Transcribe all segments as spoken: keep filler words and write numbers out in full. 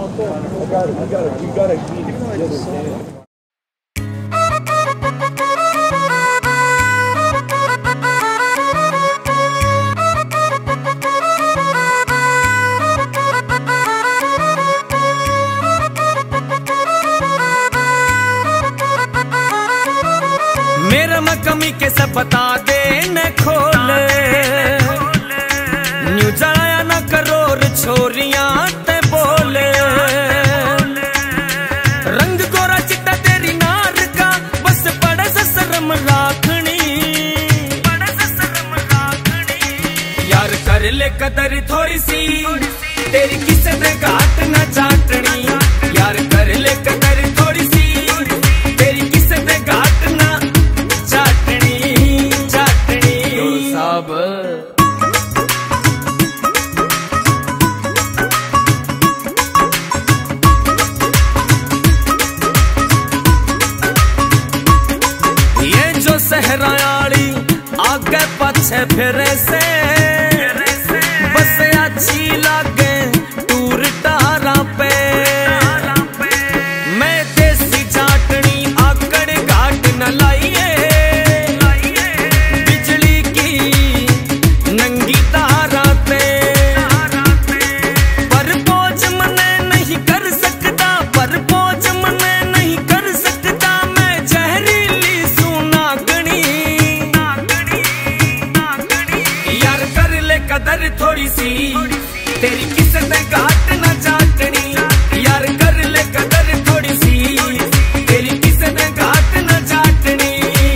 I got it. You got it. You got it. You understand? मेरा कमी के सब बता दे न खोल न्यू जलाया न करोर छोरियां ते बोले रंग गोरा चिट्टा तेरी नार का बस बड़ा सा शर्म राखनी यार कर ले कदर थोड़ी सी तेरी किसे ने घाट न चाटनी यार कर ले कदर थोड़ी सी तेरी किसे ने घाट न सहरायाली आगे पछे फिरे से बस अच्छी लागे टूर टारा पे मैं देसी चाटनी आकड़ घाट न लाइए बिजली की नंगी तारा पे पर पहुंच मने नहीं कर सकता पर पहुंच मने नहीं कर सकता मैं जहरीली कदर थोड़ी सी तेरी किसे ने घाट न चाटनी यार कर ले कदर थोड़ी सी तेरी किसे ने घाट न चाटनी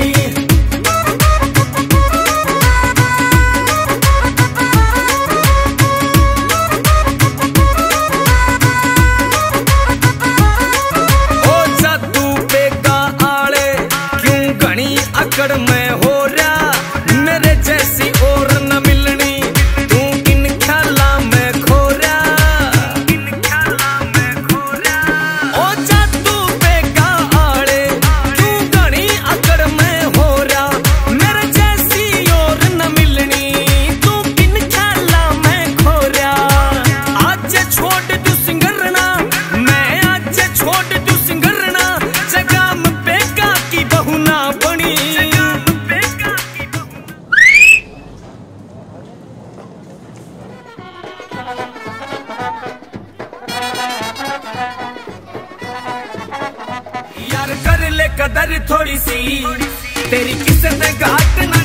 ओ जादू पेगा आले क्यों घनी अकड़ में हो रहा मेरे जैसी और न मिलनी यार कर ले कदर थोड़ी सी तेरी किसे ने घाट न